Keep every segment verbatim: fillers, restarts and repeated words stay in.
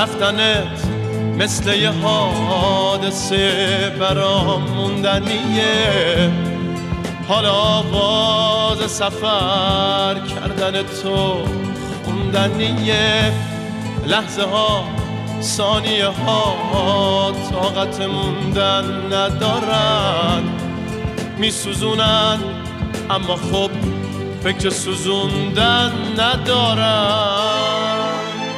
رفتنت مثل یه حادثه برام موندنیه. حالا آواز سفر کردن تو خوندنیه. لحظه ها ثانیه ها طاقت موندن ندارن، میسوزونن اما خب فکر سوزوندن ندارن.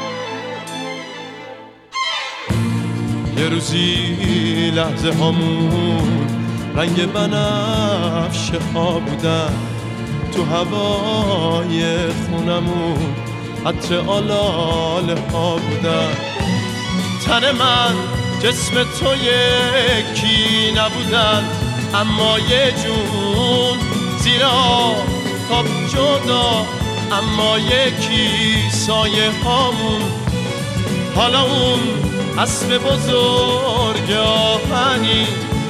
یه روزی لحظه هامون رنگ بنفشه ها بودن، تو هوای خونمون عطر آلاله ها بودن. تن من جسم تو یکی نبودن، اما یه جون زیر آفتاب جدا، اما یکی سایه هامون. حالا اون اسب بزرگ آهنی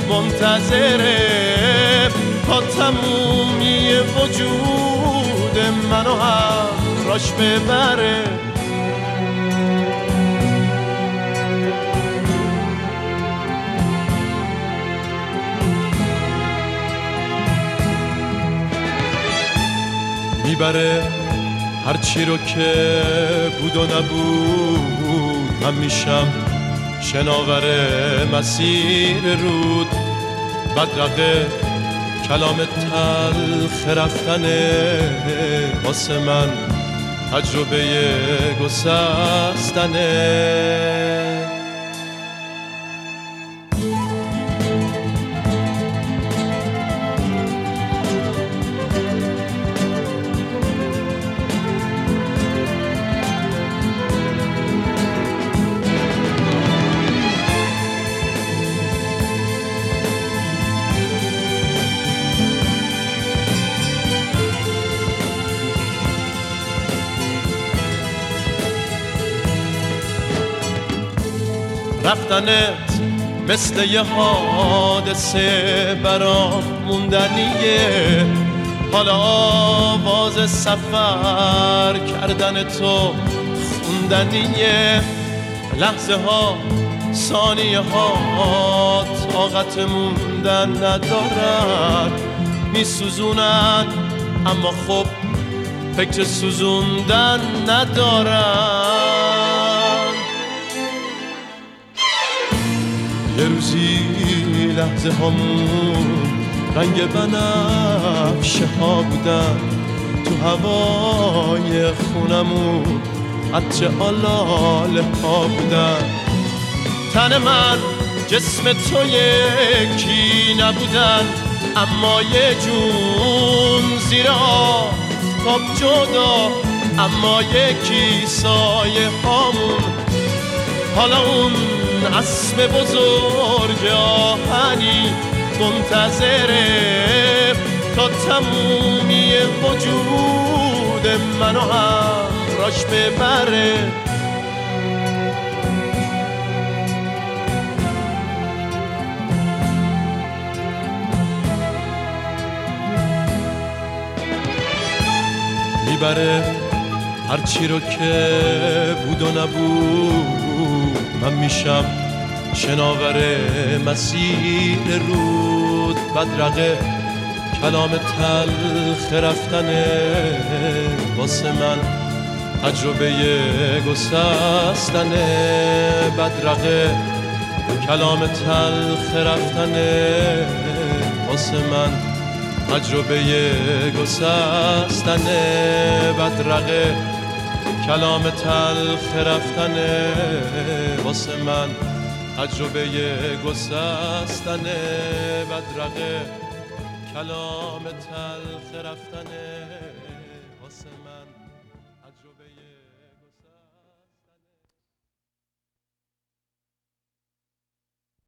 منتظره تا تمومی وجود منو همراش ببره. میبره هرچی رو که بود و نبود، من میشم شناور مسیر رود. بدرقه کلام تلخ رفتنه، واسه من تجربه گسستنه. رفتنت مثل یه حادثه برام موندنیه. حالا آواز سفر کردن تو خوندنیه. لحظه ها ثانیه ها طاقت موندن ندارن، میسوزونن اما خب فکر سوزوندن ندارن. یه روزی لحظه هامون رنگ بنفشه ها بودن، تو هوای خونمون عطر آلاله ها بودن. تن من جسم تو یکی نبودن، اما یه جون زیر آفتاب جدا، اما یکی سایه هامون. حالا اون اسب بزرگ آهنی منتظره تا تمومی وجود منو همراش ببره. میبره هرچی رو که بود و نبود، من میشم شناور مسیر رود. بدرقه کلام تلخ رفتنه، واسه من تجربه گسستنه. بدرقه کلام تلخ رفتنه، واسه من تجربه گسستنه. بدرقه کلام تلخ رفتنه، واسه من تجربه گسستنه. بدرقه کلام تلخ رفتنه.